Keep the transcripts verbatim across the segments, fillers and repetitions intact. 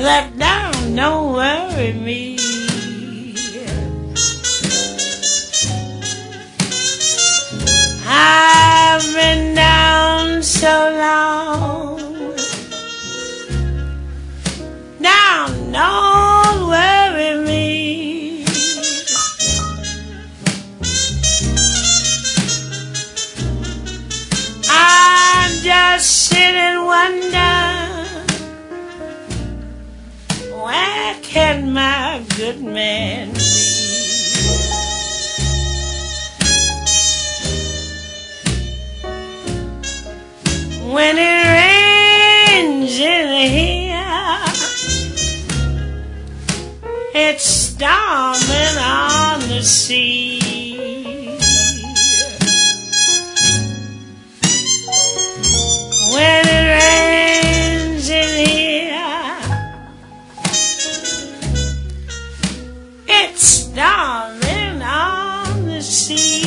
let down, don't worry me. I've been down so long, down, don't worry me. I just sit and wonder, where can my good man be? When it rains in here, it's storming on the sea. When it rains in here, it's storming on the sea.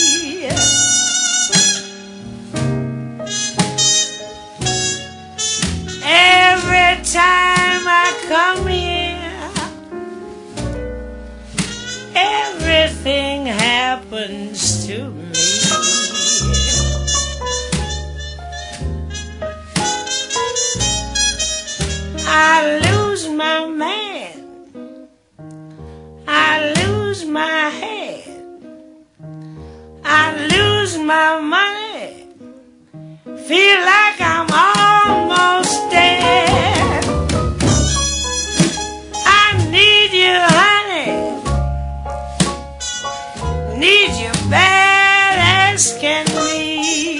Every time I come here, everything happens to me. I lose my man, I lose my head, I lose my money, feel like I'm almost dead. I need you, honey, need you bad as can be.